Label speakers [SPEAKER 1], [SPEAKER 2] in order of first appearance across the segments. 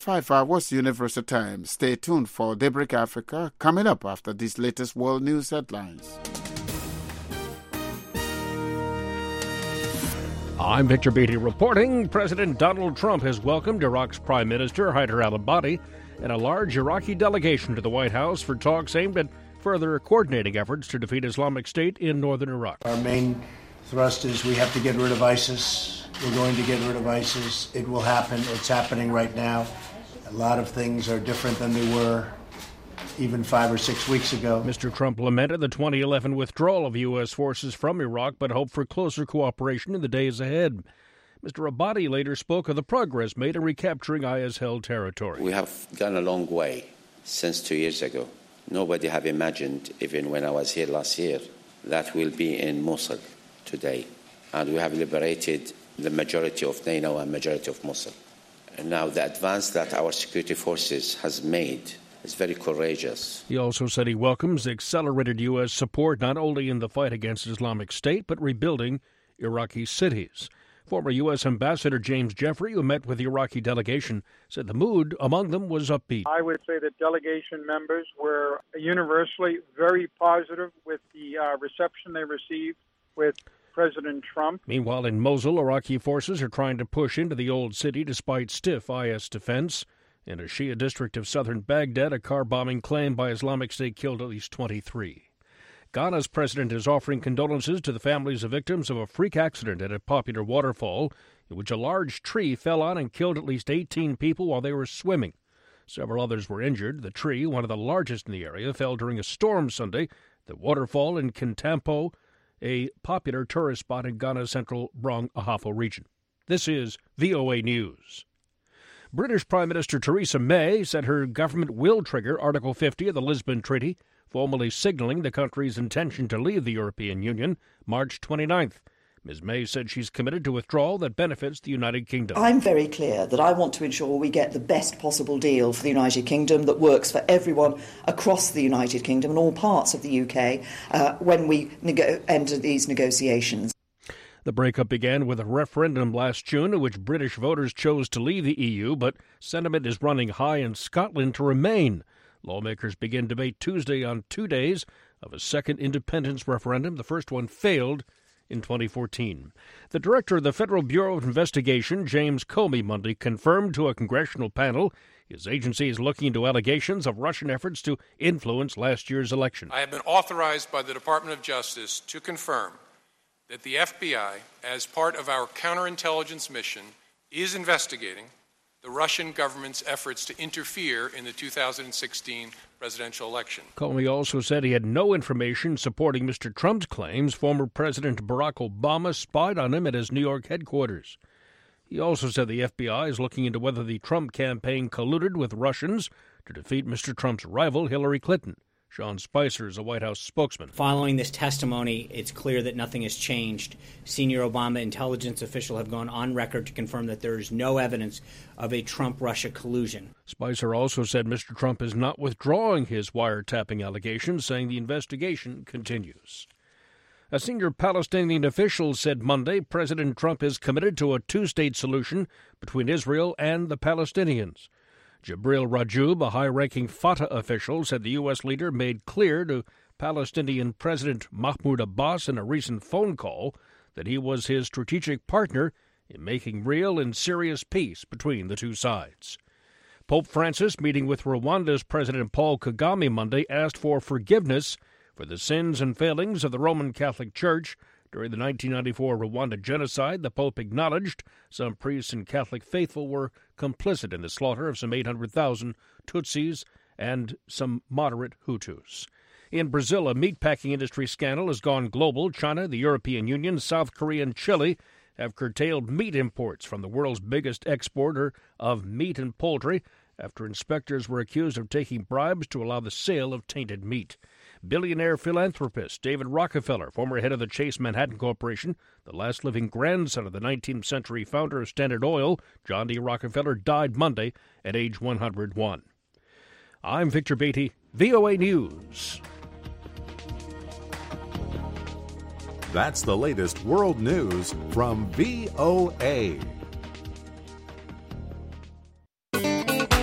[SPEAKER 1] 5 hours Universal Time. Stay tuned for Daybreak Africa coming up after these latest world news headlines.
[SPEAKER 2] I'm Victor Beatty reporting. President Donald Trump has welcomed Iraq's Prime Minister Haider al-Abadi and a large Iraqi delegation to the White House for talks aimed at further coordinating efforts to defeat Islamic State in northern Iraq.
[SPEAKER 3] Our main thrust is we have to get rid of ISIS. We're going to get rid of ISIS. It will happen. It's happening right now. A lot of things are different than they were even 5 or 6 weeks ago.
[SPEAKER 2] Mr. Trump lamented the 2011 withdrawal of U.S. forces from Iraq, but hoped for closer cooperation in the days ahead. Mr. Abadi later spoke of the progress made in recapturing IS-held territory.
[SPEAKER 4] We have gone a long way since 2 years ago. Nobody have imagined, even when I was here last year, that we'll be in Mosul today. And we have liberated the majority of Nainawa and majority of Mosul. And now the advance that our security forces has made is very courageous.
[SPEAKER 2] He also said he welcomes accelerated U.S. support not only in the fight against Islamic State, but rebuilding Iraqi cities. Former U.S. Ambassador James Jeffrey, who met with the Iraqi delegation, said the mood among them was upbeat.
[SPEAKER 5] I would say that delegation members were universally very positive with the reception they received with President Trump.
[SPEAKER 2] Meanwhile, in Mosul, Iraqi forces are trying to push into the old city despite stiff IS defense. In a Shia district of southern Baghdad, a car bombing claimed by Islamic State killed at least 23. Ghana's president is offering condolences to the families of victims of a freak accident at a popular waterfall in which a large tree fell on and killed at least 18 people while they were swimming. Several others were injured. The tree, one of the largest in the area, fell during a storm Sunday. The waterfall in Kintampo, a popular tourist spot in Ghana's central Brong-Ahafo region. This is VOA News. British Prime Minister Theresa May said her government will trigger Article 50 of the Lisbon Treaty, formally signaling the country's intention to leave the European Union March 29th. Ms. May said she's committed to withdrawal that benefits the United Kingdom.
[SPEAKER 6] I'm very clear that I want to ensure we get the best possible deal for the United Kingdom that works for everyone across the United Kingdom and all parts of the UK when we enter these negotiations.
[SPEAKER 2] The breakup began with a referendum last June in which British voters chose to leave the EU, but sentiment is running high in Scotland to remain. Lawmakers begin debate Tuesday on 2 days of a second independence referendum. The first one failed in 2014. The director of the Federal Bureau of Investigation, James Comey, Monday confirmed to a congressional panel his agency is looking into allegations of Russian efforts to influence last year's election.
[SPEAKER 7] I have been authorized by the Department of Justice to confirm that the FBI, as part of our counterintelligence mission, is investigating the Russian government's efforts to interfere in the 2016 presidential election.
[SPEAKER 2] Comey also said he had no information supporting Mr. Trump's claims former President Barack Obama spied on him at his New York headquarters. He also said the FBI is looking into whether the Trump campaign colluded with Russians to defeat Mr. Trump's rival, Hillary Clinton. Sean Spicer is a White House spokesman.
[SPEAKER 8] Following this testimony, it's clear that nothing has changed. Senior Obama intelligence officials have gone on record to confirm that there is no evidence of a Trump-Russia collusion.
[SPEAKER 2] Spicer also said Mr. Trump is not withdrawing his wiretapping allegations, saying the investigation continues. A senior Palestinian official said Monday President Trump is committed to a two-state solution between Israel and the Palestinians. Jibril Rajoub, a high-ranking Fatah official, said the U.S. leader made clear to Palestinian President Mahmoud Abbas in a recent phone call that he was his strategic partner in making real and serious peace between the two sides. Pope Francis, meeting with Rwanda's President Paul Kagame Monday, asked for forgiveness for the sins and failings of the Roman Catholic Church. During the 1994 Rwanda genocide, the Pope acknowledged some priests and Catholic faithful were complicit in the slaughter of some 800,000 Tutsis and some moderate Hutus. In Brazil, a meatpacking industry scandal has gone global. China, the European Union, South Korea, and Chile have curtailed meat imports from the world's biggest exporter of meat and poultry after inspectors were accused of taking bribes to allow the sale of tainted meat. Billionaire philanthropist David Rockefeller, former head of the Chase Manhattan Corporation, the last living grandson of the 19th century founder of Standard Oil, John D. Rockefeller, died Monday at age 101. I'm Victor Beatty, VOA News.
[SPEAKER 9] That's the latest world news from VOA.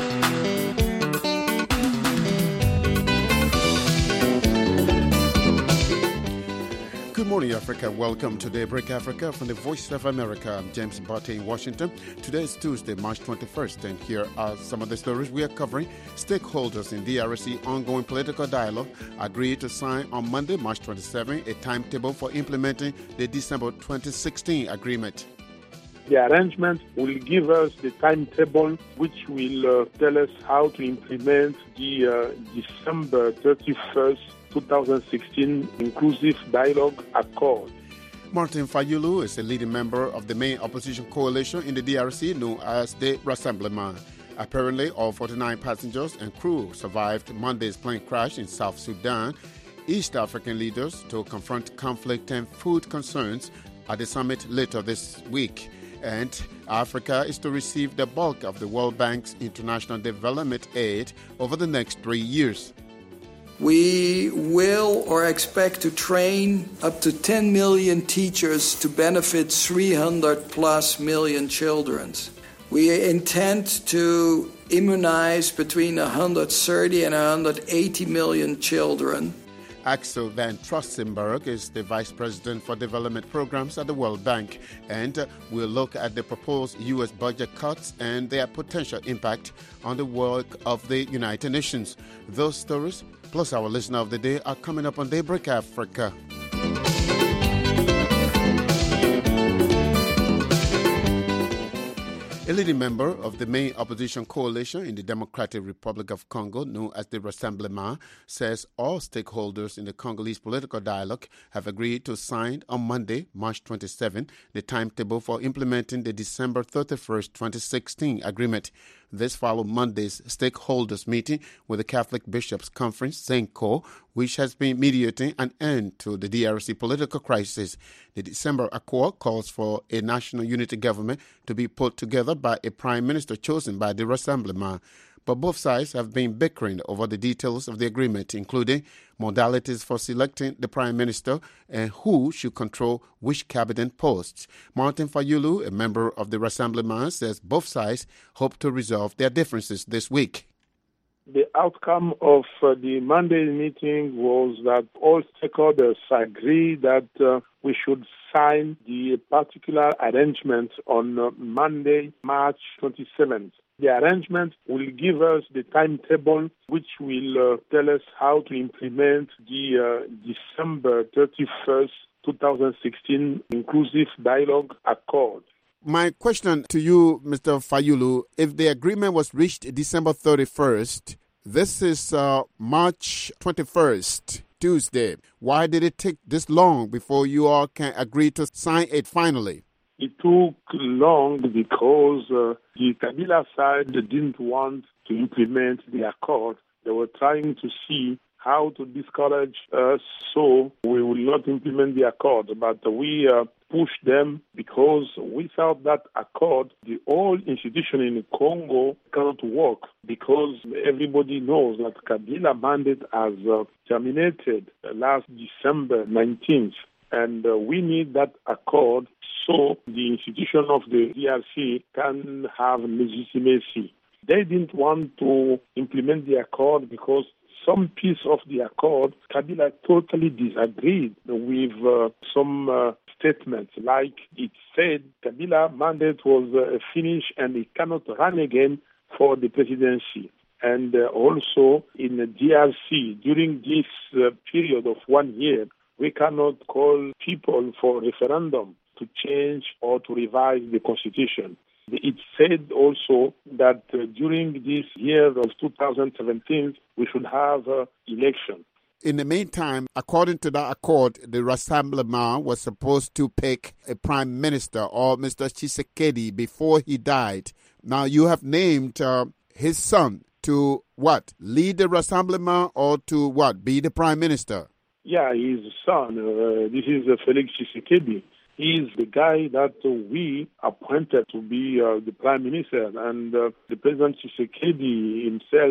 [SPEAKER 1] Africa. Welcome to Daybreak Africa from the Voice of America. I'm James Barty in Washington. Today is Tuesday, March 21st, and here are some of the stories we are covering. Stakeholders in DRC ongoing political dialogue agreed to sign on Monday, March 27, a timetable for implementing the December 2016 agreement.
[SPEAKER 10] The arrangement will give us the timetable which will tell us how to implement the December 31st 2016 Inclusive Dialogue Accord.
[SPEAKER 1] Martin Fayulu is a leading member of the main opposition coalition in the DRC known as the Rassemblement. Apparently, all 49 passengers and crew survived Monday's plane crash in South Sudan. East African leaders to confront conflict and food concerns at the summit later this week. And Africa is to receive the bulk of the World Bank's international development aid over the next 3 years.
[SPEAKER 11] We will or expect to train up to 10 million teachers to benefit 300 plus million children. We intend to immunize between 130 and 180 million children.
[SPEAKER 1] Axel van Trossenberg is the Vice President for Development Programs at the World Bank, and we'll look at the proposed U.S. budget cuts and their potential impact on the work of the United Nations. Those stories, plus our listener of the day, are coming up on Daybreak Africa. A leading member of the main opposition coalition in the Democratic Republic of Congo, known as the Rassemblement, says all stakeholders in the Congolese political dialogue have agreed to sign on Monday, March 27, the timetable for implementing the December 31st, 2016 agreement. This followed Monday's stakeholders meeting with the Catholic Bishops' Conference, SENCO, which has been mediating an end to the DRC political crisis. The December Accord calls for a national unity government to be put together by a prime minister chosen by the Rassemblement. But both sides have been bickering over the details of the agreement, including modalities for selecting the prime minister and who should control which cabinet posts. Martin Fayulu, a member of the Rassemblement, says both sides hope to resolve their differences this week.
[SPEAKER 10] The outcome of the Monday meeting was that all stakeholders agree that we should sign the particular arrangement on Monday, March 27th. The arrangement will give us the timetable which will tell us how to implement the December 31st, 2016 Inclusive Dialogue Accord.
[SPEAKER 1] My question to you, Mr. Fayulu, if the agreement was reached December 31st, this is March 21st, Tuesday. Why did it take this long before you all can agree to sign it finally?
[SPEAKER 10] It took long because the Kabila side didn't want to implement the accord. They were trying to see how to discourage us so we will not implement the accord. But we pushed them because without that accord, the whole institution in Congo cannot work because everybody knows that Kabila mandate has terminated last December 19th. And we need that accord so the institution of the DRC can have legitimacy. They didn't want to implement the accord because some piece of the accord, Kabila totally disagreed with some statements. Like it said, Kabila mandate was finished and he cannot run again for the presidency. And also in the DRC, during this period of 1 year, we cannot call people for referendum to change or to revise the constitution. It said also that during this year of 2017, we should have election.
[SPEAKER 1] In the meantime, according to that accord, the Rassemblement was supposed to pick a prime minister or Mr. Tshisekedi before he died. Now you have named his son to what? Lead the Rassemblement or to what? Be the prime minister?
[SPEAKER 10] Yeah, his son. This is Felix Tshisekedi. He's the guy that we appointed to be the prime minister. And the President Tshisekedi himself,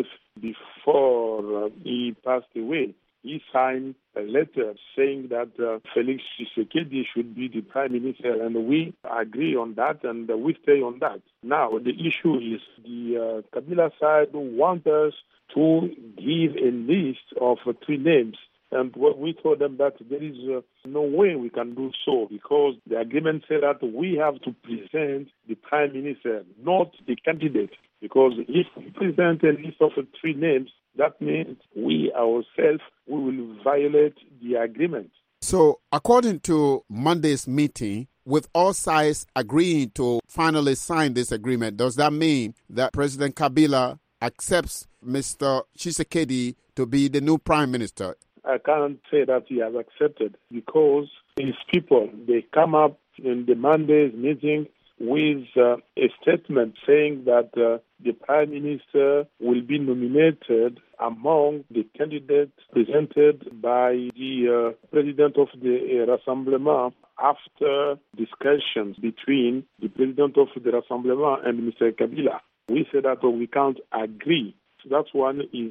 [SPEAKER 10] before he passed away, he signed a letter saying that Felix Tshisekedi should be the prime minister. And we agree on that and we stay on that. Now, the issue is the Kabila side wants us to give a list of 3 names. And what we told them that there is no way we can do so, because the agreement said that we have to present the Prime Minister, not the candidate. Because if we present a list of 3 names, that means we ourselves will violate the agreement.
[SPEAKER 1] So, according to Monday's meeting, with all sides agreeing to finally sign this agreement, does that mean that President Kabila accepts Mr. Tshisekedi to be the new Prime Minister?
[SPEAKER 10] I can't say that he has accepted, because his people, they come up in the Monday's meeting with a statement saying that the Prime Minister will be nominated among the candidates presented by the President of the Rassemblement after discussions between the President of the Rassemblement and Mr. Kabila. We said that we can't agree. So that one is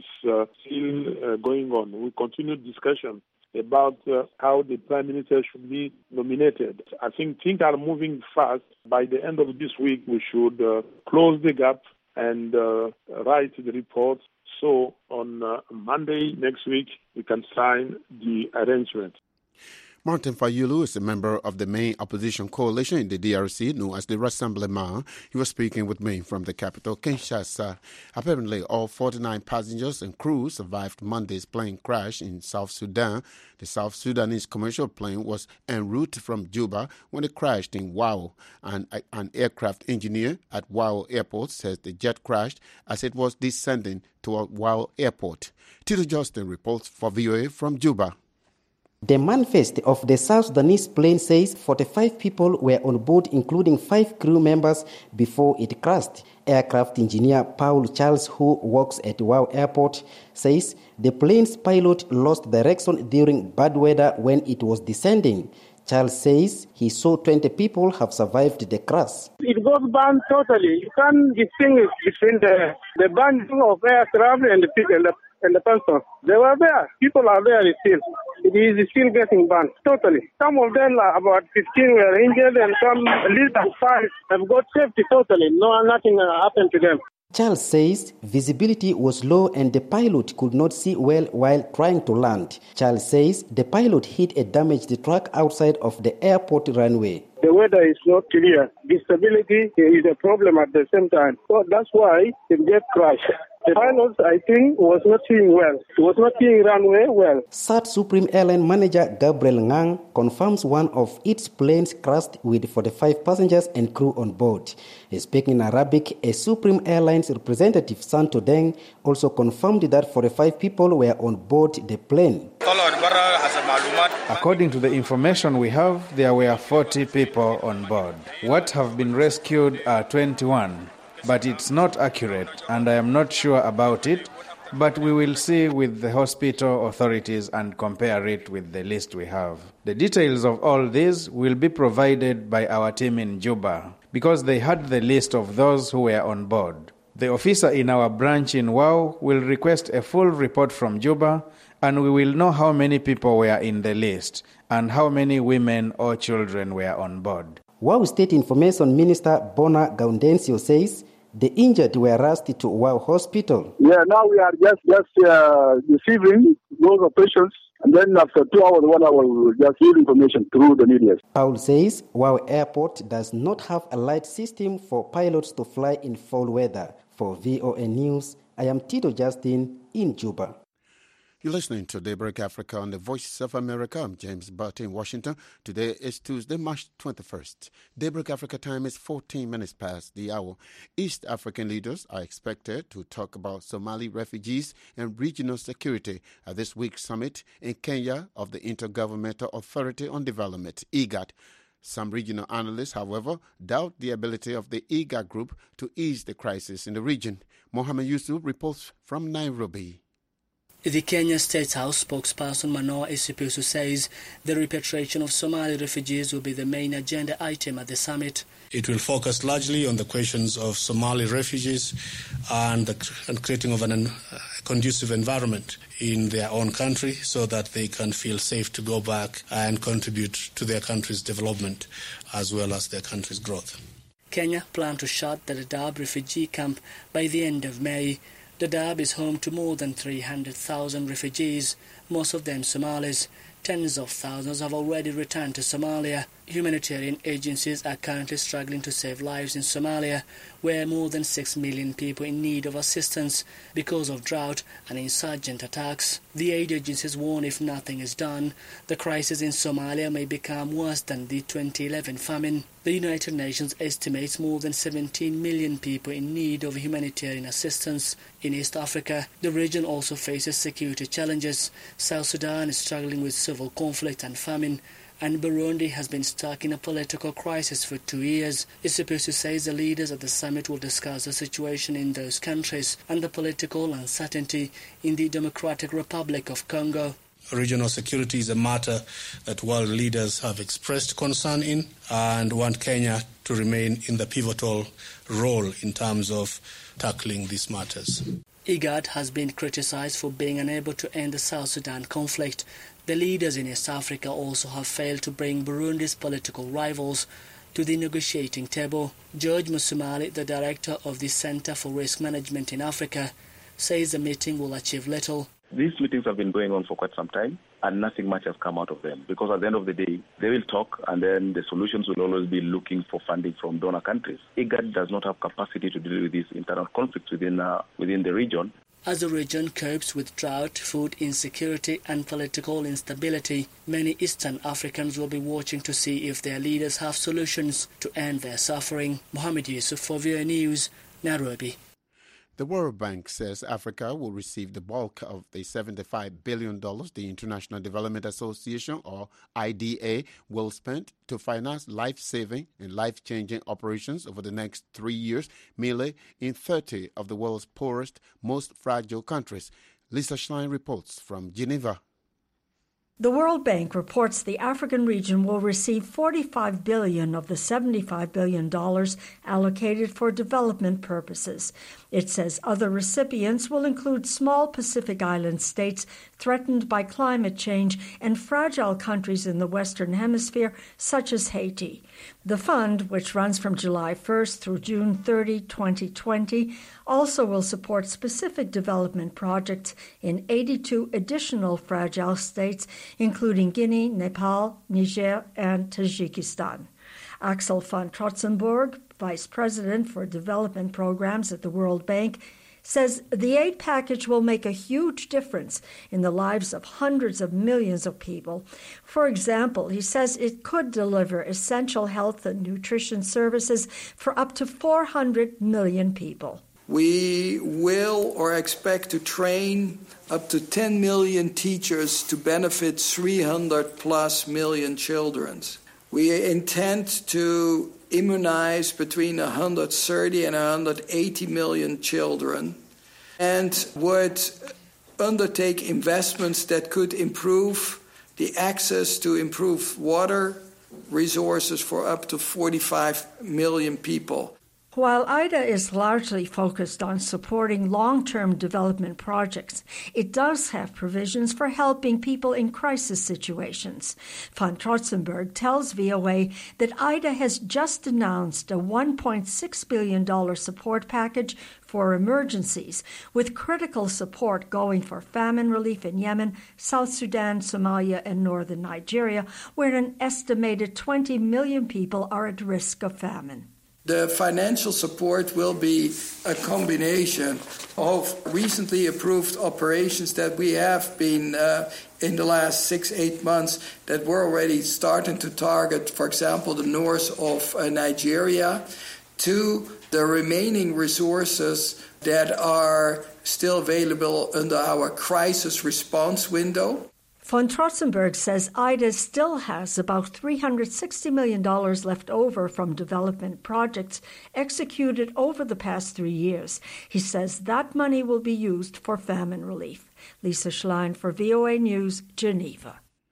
[SPEAKER 10] still going on. We continue discussion about how the Prime Minister should be nominated. I think things are moving fast. By the end of this week, we should close the gap and write the report. So on Monday next week, we can sign the arrangement.
[SPEAKER 1] Martin Fayulu is a member of the main opposition coalition in the DRC, known as the Rassemblement. He was speaking with me from the capital, Kinshasa. Apparently, all 49 passengers and crew survived Monday's plane crash in South Sudan. The South Sudanese commercial plane was en route from Juba when it crashed in Wau. An aircraft engineer at Wau Airport says the jet crashed as it was descending toward Wau Airport. Tito Justin reports for VOA from Juba.
[SPEAKER 12] The manifest of the South Sudanese plane says 45 people were on board, including 5 crew members, before it crashed. Aircraft engineer Paul Charles, who works at Wau Airport, says the plane's pilot lost direction during bad weather when it was descending. Charles says he saw 20 people have survived the crash.
[SPEAKER 13] It goes burned totally. You can't distinguish between the burning of aircraft and the people and the person. They were there. People are there still. It is still getting burned totally. Some of them, about 15, were injured, and some, at least 5, have got safety totally. Nothing happened to them.
[SPEAKER 12] Charles says visibility was low and the pilot could not see well while trying to land. Charles says the pilot hit a damaged truck outside of the airport runway.
[SPEAKER 13] The weather is not clear. Visibility is a problem at the same time. So that's why it gets crashed. The pilot, I think, was not seeing well. He was not seeing runway well.
[SPEAKER 12] SAT Supreme Airline manager Gabriel Ngang confirms one of its planes crashed with 45 passengers and crew on board. Speaking in Arabic, a Supreme Airlines representative, Santo Deng, also confirmed that 45 people were on board the plane.
[SPEAKER 14] According to the information we have, there were 40 people on board. What have been rescued are 21. But it's not accurate, and I am not sure about it, but we will see with the hospital authorities and compare it with the list we have. The details of all this will be provided by our team in Juba, because they had the list of those who were on board. The officer in our branch in Wau will request a full report from Juba, and we will know how many people were in the list, and how many women or children were on board.
[SPEAKER 12] Wau State Information Minister Bona Gaundencio says the injured were rushed to Wau Hospital.
[SPEAKER 10] Yeah, now we are just receiving those patients, and then after 2 hours, 1 hour, we will just give information through the media.
[SPEAKER 12] Paul says Wau Airport does not have a light system for pilots to fly in foul weather. For VOA News, I am Tito Justin in Juba.
[SPEAKER 1] You're listening to Daybreak Africa on the Voice of America. I'm James Butt in Washington. Today is Tuesday, March 21st. Daybreak Africa time is 14 minutes past the hour. East African leaders are expected to talk about Somali refugees and regional security at this week's summit in Kenya of the Intergovernmental Authority on Development, IGAD. Some regional analysts, however, doubt the ability of the IGAD group to ease the crisis in the region. Mohammed Yusuf reports from Nairobi.
[SPEAKER 15] The Kenya State House spokesperson Manoa Esipisu says the repatriation of Somali refugees will be the main agenda item at the summit.
[SPEAKER 16] It will focus largely on the questions of Somali refugees and creating of a conducive environment in their own country so that they can feel safe to go back and contribute to their country's development as well as their country's growth.
[SPEAKER 15] Kenya planned to shut the Dadaab refugee camp by the end of May. Dadaab is home to more than 300,000 refugees, most of them Somalis. Tens of thousands have already returned to Somalia. Humanitarian agencies are currently struggling to save lives in Somalia, where more than 6 million people in need of assistance because of drought and insurgent attacks. The aid agencies warn if nothing is done, the crisis in Somalia may become worse than the 2011 famine. The United Nations estimates more than 17 million people in need of humanitarian assistance. In East Africa, the region also faces security challenges. South Sudan is struggling with civil conflict and famine, and Burundi has been stuck in a political crisis for 2 years. Issoufou says the leaders at the summit will discuss the situation in those countries and the political uncertainty in the Democratic Republic of Congo.
[SPEAKER 16] Regional security is a matter that world leaders have expressed concern in and want Kenya to remain in the pivotal role in terms of tackling these matters.
[SPEAKER 15] IGAD has been criticized for being unable to end the South Sudan conflict. The leaders in East Africa also have failed to bring Burundi's political rivals to the negotiating table. George Musumali, the director of the Center for Risk Management in Africa, says the meeting will achieve little.
[SPEAKER 17] These meetings have been going on for quite some time, and nothing much has come out of them. Because at the end of the day, they will talk, and then the solutions will always be looking for funding from donor countries. IGAD does not have capacity to deal with these internal conflicts within the region.
[SPEAKER 15] As the region copes with drought, food insecurity and political instability, many Eastern Africans will be watching to see if their leaders have solutions to end their suffering. Mohamed Yusuf for VOA News, Nairobi.
[SPEAKER 1] The World Bank says Africa will receive the bulk of the $75 billion the International Development Association, or IDA, will spend to finance life-saving and life-changing operations over the next 3 years, mainly in 30 of the world's poorest, most fragile countries. Lisa Schlein reports from Geneva.
[SPEAKER 18] The World Bank reports the African region will receive $45 billion of the $75 billion allocated for development purposes. It says other recipients will include small Pacific Island states threatened by climate change and fragile countries in the Western Hemisphere, such as Haiti. The fund, which runs from July 1st through June 30, 2020, also will support specific development projects in 82 additional fragile states, including Guinea, Nepal, Niger, and Tajikistan. Axel van Trotzenberg, Vice President for Development Programs at the World Bank, says the aid package will make a huge difference in the lives of hundreds of millions of people. For example, he says it could deliver essential health and nutrition services for up to 400 million people.
[SPEAKER 11] We will or expect to train up to 10 million teachers to benefit 300 plus million children. We intend to immunize between 130 and 180 million children and would undertake investments that could improve the access to improved water resources for up to 45 million people.
[SPEAKER 18] While IDA is largely focused on supporting long-term development projects, it does have provisions for helping people in crisis situations. Van Trotzenberg tells VOA that IDA has just announced a $1.6 billion support package for emergencies, with critical support going for famine relief in Yemen, South Sudan, Somalia, and northern Nigeria, where an estimated 20 million people are at risk of famine.
[SPEAKER 11] The financial support will be a combination of recently approved operations that we have been in the last 6-8 months that we're already starting to target, for example, the north of Nigeria, to the remaining resources that are still available under our crisis response window.
[SPEAKER 18] Von Trotzenberg says IDA still has about $360 million left over from development projects executed over the past 3 years. He says that money will be used for famine relief. Lisa Schlein for VOA News, Geneva.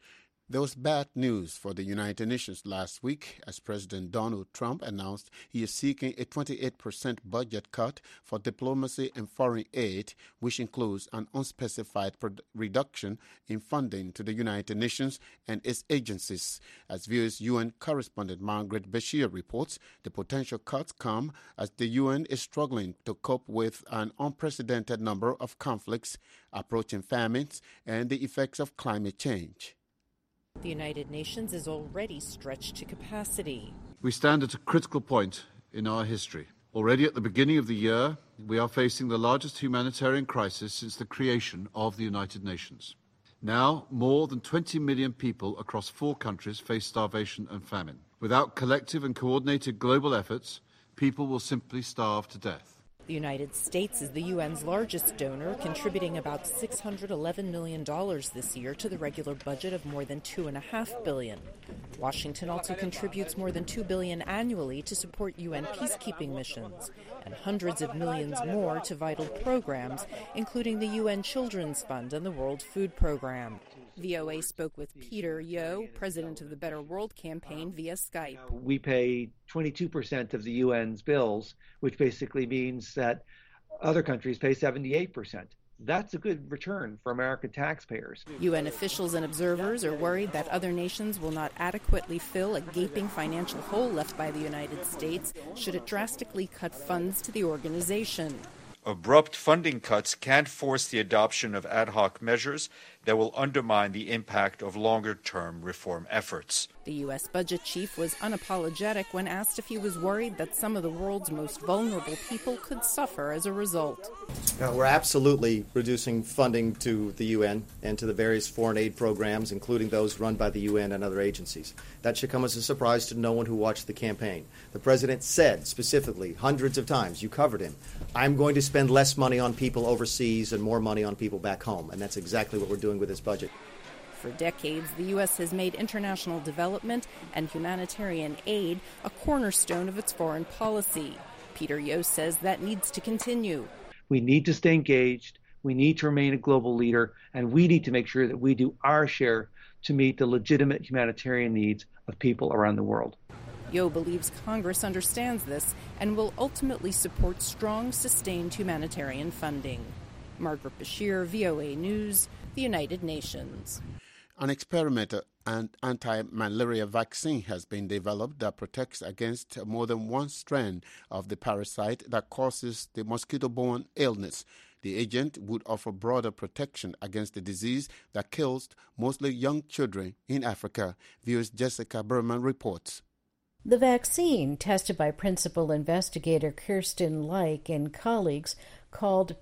[SPEAKER 1] There was bad news for the United Nations last week as President Donald Trump announced he is seeking a 28% budget cut for diplomacy and foreign aid, which includes an unspecified reduction in funding to the United Nations and its agencies. As VOA's UN correspondent Margaret Bashir reports, the potential cuts come as the UN is struggling to cope with an unprecedented number of conflicts, approaching famines, and the effects of climate change.
[SPEAKER 19] The United Nations is already stretched to capacity.
[SPEAKER 20] We stand at a critical point in our history. Already at the beginning of the year, we are facing the largest humanitarian crisis since the creation of the United Nations. Now, more than 20 million people across 4 countries face starvation and famine. Without collective and coordinated global efforts, people will simply starve to death.
[SPEAKER 19] The United States is the UN's largest donor, contributing about $611 million this year to the regular budget of more than $2.5 billion. Washington also contributes more than $2 billion annually to support UN peacekeeping missions, and hundreds of millions more to vital programs, including the UN Children's Fund and the World Food Program. VOA spoke with Peter Yo, president of the Better World campaign, via Skype.
[SPEAKER 21] We pay 22% of the UN's bills, which basically means that other countries pay 78%. That's a good return for American taxpayers.
[SPEAKER 19] UN officials and observers are worried that other nations will not adequately fill a gaping financial hole left by the United States should it drastically cut funds to the organization.
[SPEAKER 22] Abrupt funding cuts can force the adoption of ad hoc measures that will undermine the impact of longer-term reform efforts.
[SPEAKER 19] The U.S. budget chief was unapologetic when asked if he was worried that some of the world's most vulnerable people could suffer as a result.
[SPEAKER 23] We're absolutely reducing funding to the UN and to the various foreign aid programs, including those run by the UN and other agencies. That should come as a surprise to no one who watched the campaign. The president said specifically hundreds of times, you covered him, I'm going to spend less money on people overseas and more money on people back home. And that's exactly what we're doing with this budget.
[SPEAKER 19] For decades, the U.S. has made international development and humanitarian aid a cornerstone of its foreign policy. Peter Yo says that needs to continue.
[SPEAKER 21] We need to stay engaged, we need to remain a global leader, and we need to make sure that we do our share to meet the legitimate humanitarian needs of people around the world.
[SPEAKER 19] Yo believes Congress understands this and will ultimately support strong, sustained humanitarian funding. Margaret Bashir, VOA News, the United Nations.
[SPEAKER 1] An experimental anti-malaria vaccine has been developed that protects against more than one strand of the parasite that causes the mosquito-borne illness. The agent would offer broader protection against the disease that kills mostly young children in Africa. VOA's Jessica Berman reports.
[SPEAKER 24] The vaccine, tested by principal investigator Kirsten Leik and colleagues, called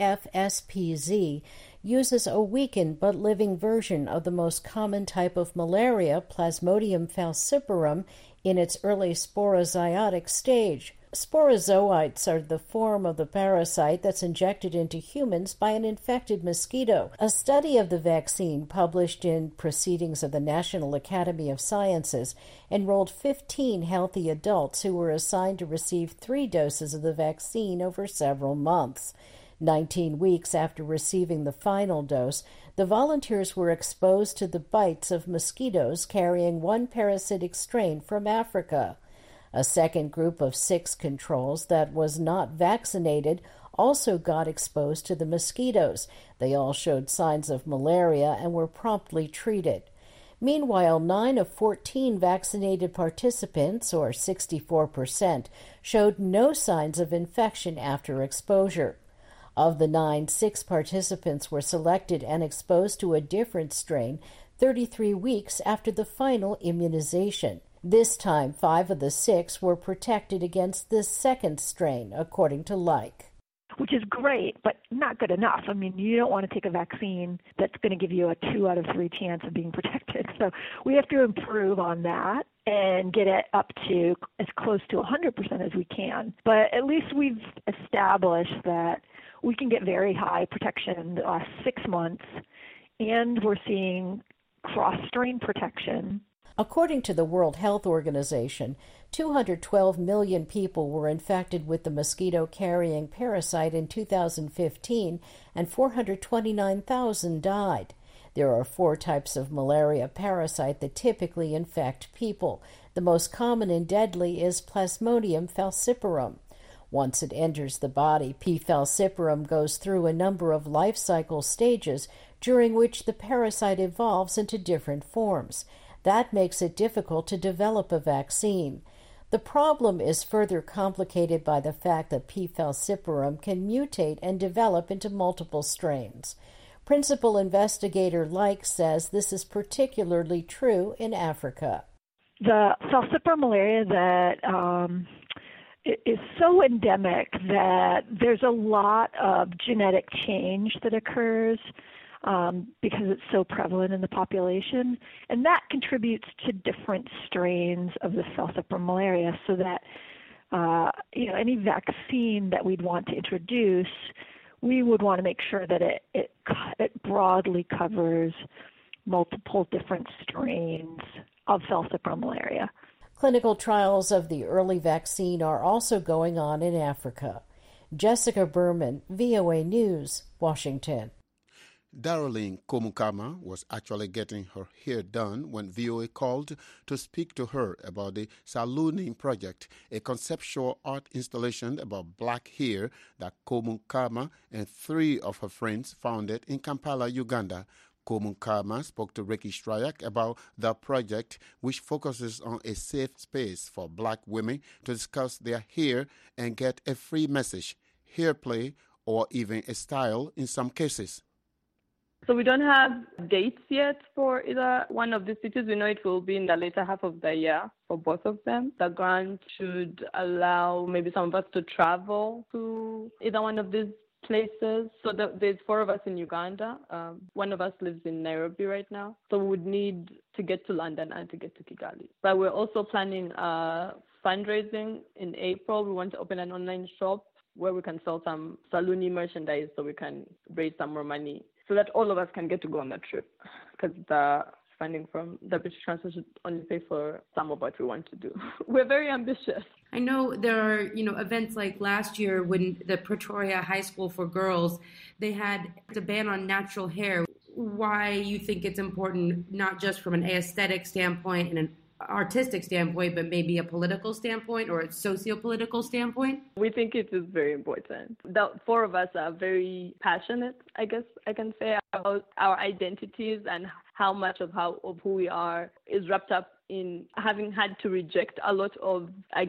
[SPEAKER 24] PFSPZ, uses a weakened but living version of the most common type of malaria, Plasmodium falciparum, in its early sporozoitic stage. Sporozoites are the form of the parasite that's injected into humans by an infected mosquito. A study of the vaccine, published in Proceedings of the National Academy of Sciences, enrolled 15 healthy adults who were assigned to receive 3 doses of the vaccine over several months. 19 weeks after receiving the final dose, the volunteers were exposed to the bites of mosquitoes carrying one parasitic strain from Africa. A second group of 6 controls that was not vaccinated also got exposed to the mosquitoes. They all showed signs of malaria and were promptly treated. Meanwhile, 9 of 14 vaccinated participants, or 64%, showed no signs of infection after exposure. Of the 9, 6 participants were selected and exposed to a different strain 33 weeks after the final immunization. This time, 5 of the 6 were protected against this second strain, according to Leik.
[SPEAKER 25] Which is great, but not good enough. I mean, you don't want to take a vaccine that's going to give you a 2 out of 3 chance of being protected. So we have to improve on that and get it up to as close to 100% as we can. But at least we've established that we can get very high protection in the last 6 months, and we're seeing cross-strain protection.
[SPEAKER 24] According to the World Health Organization, 212 million people were infected with the mosquito-carrying parasite in 2015, and 429,000 died. There are 4 types of malaria parasite that typically infect people. The most common and deadly is Plasmodium falciparum. Once it enters the body, P. falciparum goes through a number of life cycle stages during which the parasite evolves into different forms. That makes it difficult to develop a vaccine. The problem is further complicated by the fact that P. falciparum can mutate and develop into multiple strains. Principal investigator Like says this is particularly true in Africa.
[SPEAKER 25] The falciparum malaria that is so endemic that there's a lot of genetic change that occurs because it's so prevalent in the population, and that contributes to different strains of the falciparum malaria. So that any vaccine that we'd want to introduce, we would want to make sure that it broadly covers multiple different strains of falciparum malaria.
[SPEAKER 24] Clinical trials of the early vaccine are also going on in Africa. Jessica Berman, VOA News, Washington.
[SPEAKER 1] Darylene Komukama was actually getting her hair done when VOA called to speak to her about the Salooning Project, a conceptual art installation about black hair that Komukama and 3 of her friends founded in Kampala, Uganda. Komukama spoke to Ricky Strayak about the project, which focuses on a safe space for black women to discuss their hair and get a free message, hair play, or even a style in some cases.
[SPEAKER 3] So we don't have dates yet for either one of the cities. We know it will be in the later half of the year for both of them. The grant should allow maybe some of us to travel to either one of these places. So there's 4 of us in Uganda. One of us lives in Nairobi right now. So we would need to get to London and to get to Kigali. But we're also planning fundraising in April. We want to open an online shop where we can sell some Saluni merchandise so we can raise some more money so that all of us can get to go on that trip, because the funding from the British Council should only pay for some of what we want to do. We're very ambitious.
[SPEAKER 4] I know there are, events like last year when the Pretoria High School for Girls, they had a ban on natural hair. Why you think it's important, not just from an aesthetic standpoint and an artistic standpoint, but maybe a political standpoint or a socio-political standpoint?
[SPEAKER 3] We think it is very important. The 4 of us are very passionate, I guess I can say, about our identities and how much of who we are is wrapped up in having had to reject a lot of,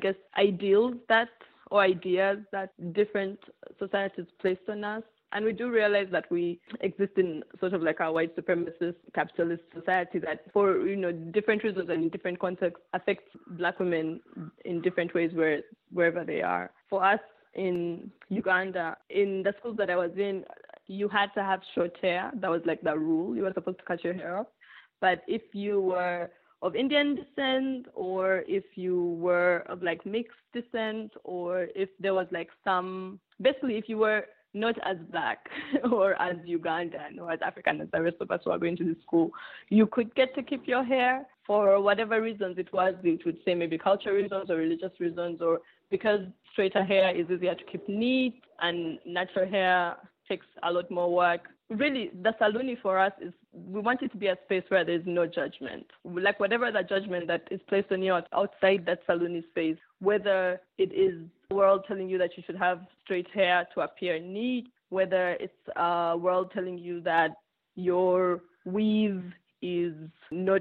[SPEAKER 3] ideals or ideas that different societies placed on us. And we do realize that we exist in sort of like a white supremacist capitalist society that for, different reasons and in different contexts affects black women in different ways wherever they are. For us in Uganda, in the schools that I was in, you had to have short hair. That was like the rule. You were supposed to cut your hair off. But if you were of Indian descent, or if you were of like mixed descent, or if there was like basically if you were not as black or as Ugandan or as African as the rest of us who are going to the school, you could get to keep your hair for whatever reasons it was. It would say maybe cultural reasons or religious reasons, or because straighter hair is easier to keep neat and natural hair takes a lot more work. Really, the Saluni for us is, we want it to be a space where there's no judgment. Like whatever the judgment that is placed on you outside that Saluni space, whether it is the world telling you that you should have straight hair to appear neat, whether it's a world telling you that your weave is not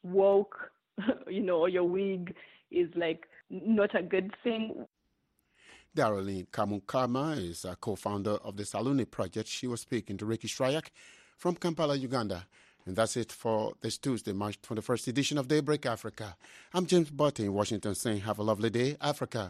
[SPEAKER 3] woke, or your wig is like not a good thing.
[SPEAKER 1] Darylene Komukama is a co-founder of the Saluni Project. She was speaking to Ricky Strayak from Kampala, Uganda. And that's it for this Tuesday, March 21st edition of Daybreak Africa. I'm James Botte in Washington saying have a lovely day, Africa.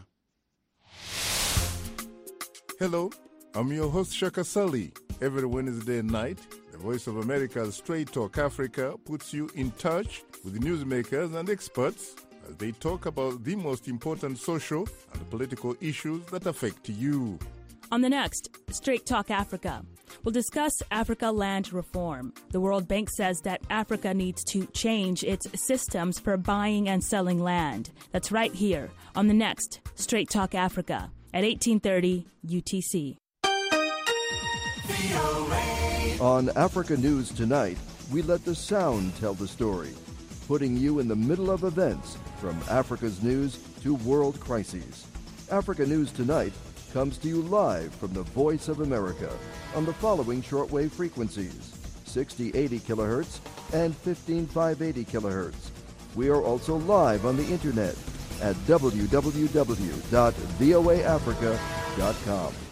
[SPEAKER 5] Hello, I'm your host Shaka Sully. Every Wednesday night, the Voice of America's Straight Talk Africa puts you in touch with newsmakers and experts as they talk about the most important social and political issues that affect you.
[SPEAKER 6] On the next Straight Talk Africa, we'll discuss Africa land reform. The World Bank says that Africa needs to change its systems for buying and selling land. That's right here on the next Straight Talk Africa at 1830 UTC.
[SPEAKER 7] On Africa News Tonight,
[SPEAKER 2] we let the sound tell the story, putting you in the middle of events from Africa's news to world crises. Africa News Tonight comes to you live from the Voice of America on the following shortwave frequencies: 6080 kilohertz and 15580 kilohertz. We are also live on the internet at www.voaafrica.com.